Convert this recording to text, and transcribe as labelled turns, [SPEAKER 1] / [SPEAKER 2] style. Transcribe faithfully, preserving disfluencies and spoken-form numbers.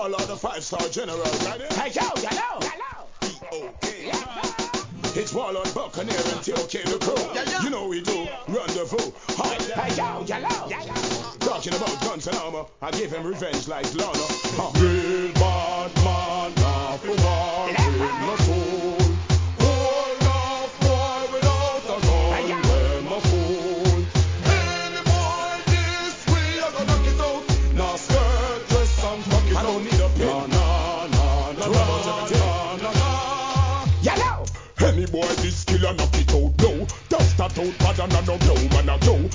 [SPEAKER 1] Warlord, the five-star general. Ready?
[SPEAKER 2] Hey, yo, yellow, yellow.
[SPEAKER 1] Okay.
[SPEAKER 2] Yeah.
[SPEAKER 1] It's Warlord, Buccaneer, and T O K the crew.
[SPEAKER 2] Yeah, yeah.
[SPEAKER 1] You know we do. Rendezvous. Hot.
[SPEAKER 2] Hey, yo, yellow, yellow.
[SPEAKER 1] Talking about guns and armor. I give him revenge like Lana. Huh.